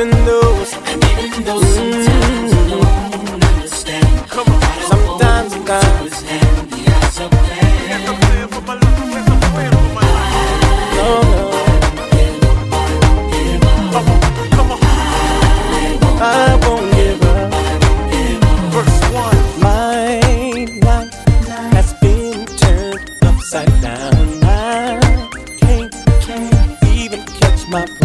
even though sometimes I don't understand. Sometimes to his hand, he has a plan. No, I won't give up. Verse 1. My life has been turned upside down. I can't even catch my